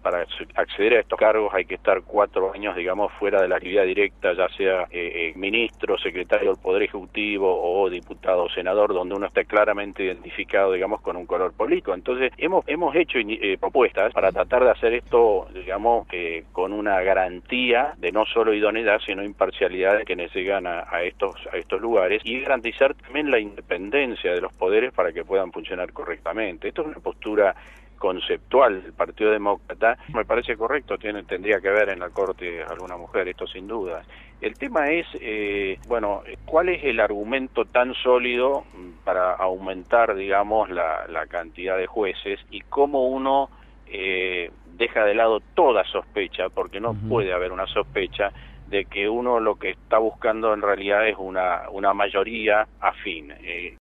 para acceder a estos cargos hay que estar 4 años, digamos, fuera de la actividad directa, ya sea ministro, secretario del Poder Ejecutivo o diputado o senador, donde uno esté claramente identificado, digamos, con un color político. Entonces, hemos hecho propuestas para tratar de hacer esto, digamos, con una garantía de no solo idoneidad, sino imparcialidad de quienes llegan a estos lugares, y garantizar también la independencia de los poderes para que puedan funcionar correctamente. Esto es una postura conceptual del Partido Demócrata, me parece correcto, tendría que haber en la Corte alguna mujer, esto sin duda. El tema es, bueno, ¿cuál es el argumento tan sólido para aumentar, digamos, la cantidad de jueces y cómo uno deja de lado toda sospecha, porque no puede haber una sospecha de que uno lo que está buscando en realidad es una mayoría afín.